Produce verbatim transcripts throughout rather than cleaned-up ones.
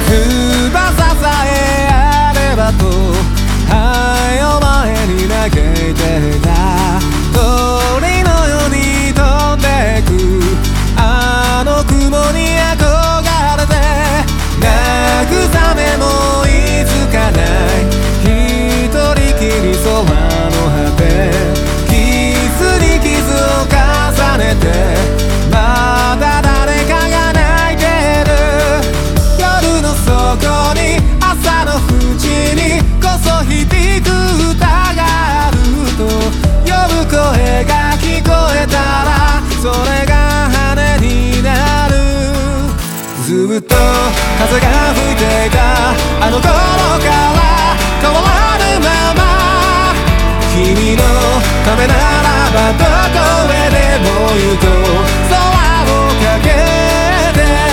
翼さえあればとはいお前に嘆いていた。鳥のように飛んでくあの雲に憧れて、慰めもいつかない一人きり空の果て、傷に傷を重ねてまだ誰かが泣いてる。夜の底に朝の淵にこそ響く歌があると呼ぶ声が聞こえたらそれが羽になる。ずっと風が吹いていたあの頃から変わらぬまま、君のためならばどこへでも行こう空をかけて。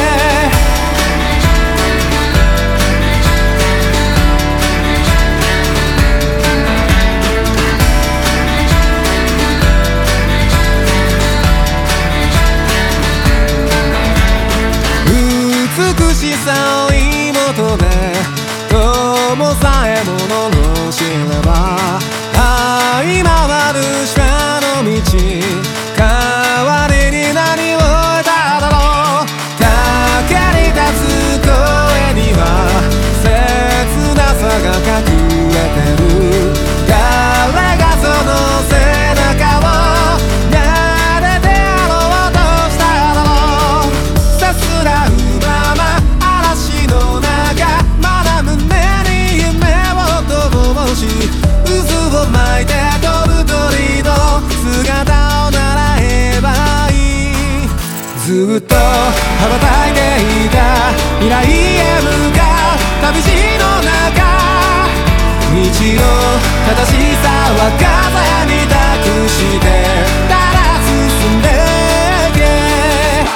美しさを追い求め友さえものの知れば這い回る下の道、代わりに何を得ただろう。竹に立つ声には切なさが隠れてる。誰がその背中を撫でてやろうとしただろう。さすらうまま嵐の中まだ胸に夢を灯し、渦を巻いて飛ぶ鳥の姿を習えばいい。ずっと羽ばたいていた未来へ向かう旅路の中、道の正しさは風に託してただ進んでけ。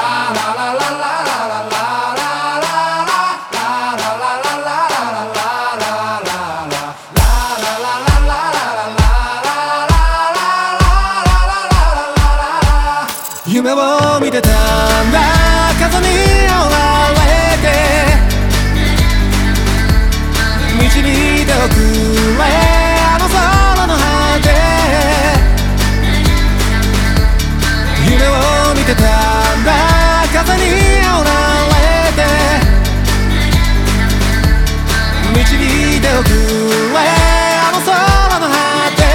夢を見てたんだ風に追われて、導いておくれあの空の果て。夢を見てたんだ風に追われて、導いておくれあの空の果て。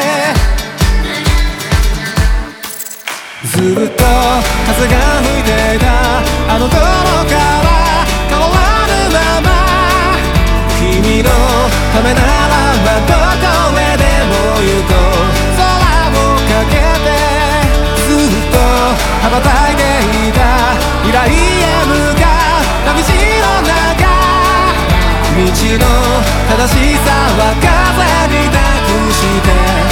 ずっと風が吹いていたあの頃から変わらぬまま、君のためならばどこへでも行こう空をかけて。ずっと羽ばたいていた未来へ向かう旅路の中、道の正しさは風に託して